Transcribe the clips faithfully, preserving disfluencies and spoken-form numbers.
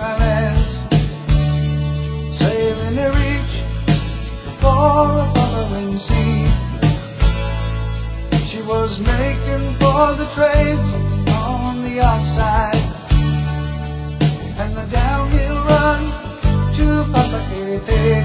islands, sailing to reach for a following sea. She was making for the trades on the outside, and the downhill run to Papeete.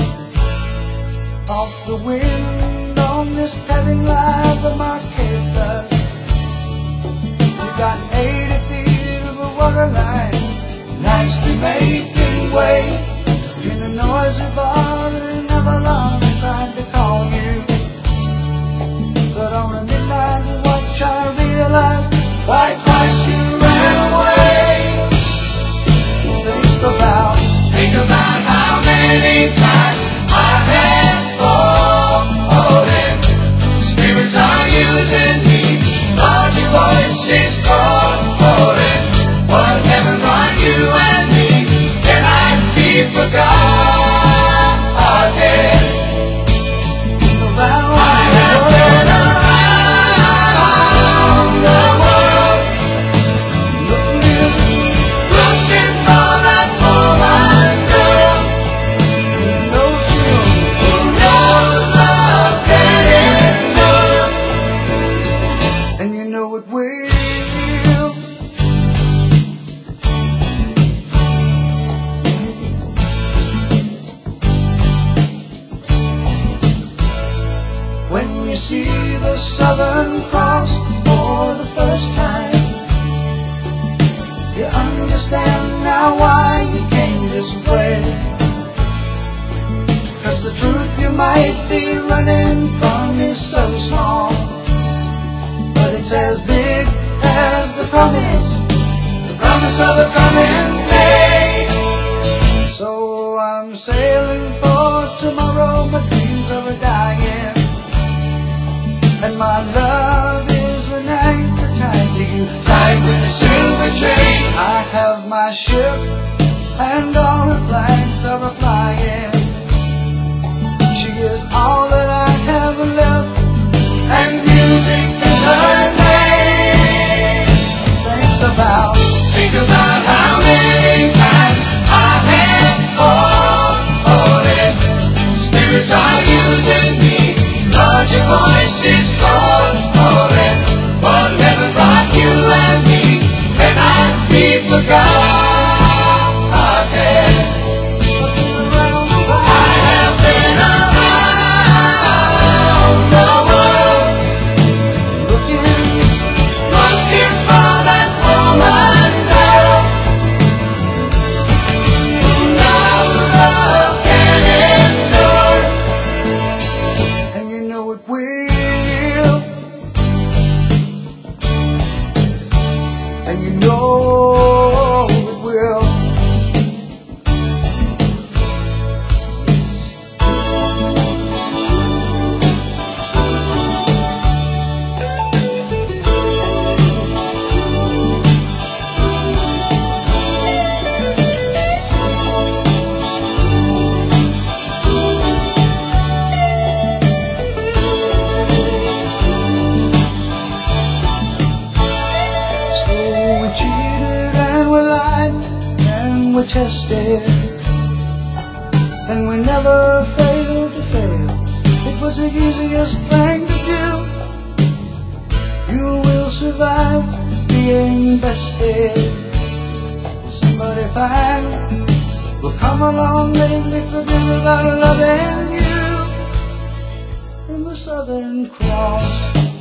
Off the wind on this heading line the Marquesas, you got eighty feet of a water line, nicely making way in a noisy bar that never long tried to call you. But on a midnight watch I realized why twice you ran away. Think about, think about how many times I had fallen. Spirits are using me, Lord, your voice is calling. Whatever brought you and me cannot be forgotten. I have been around the world, looking, looking for that woman girl who knows you, who knows love can endure, and you know it will. When you see the Southern Cross for the first time, you understand now why you came this way. 'Cause the truth you might be running from is so small, but it's as big as the promise, the promise of a coming day. So I'm sailing for tomorrow, my dreams are dying, and my love is an anchor tied to you, tied with a silver chain. I have my ship and all her flags are flying. She is all that I have left, and music is her name. Think about, think about how many times I have fallen. Spirits are using me, Lord, your voice is calling. Whatever brought you and me cannot be forgotten. I have been around the world, looking, looking for that woman girl who knows love can endure, and you know it will, and you know it will. We tested, and we never failed to fail. It was the easiest thing to do. You will survive being bested. Somebody fine will come along, make me forget about loving you in the Southern Cross.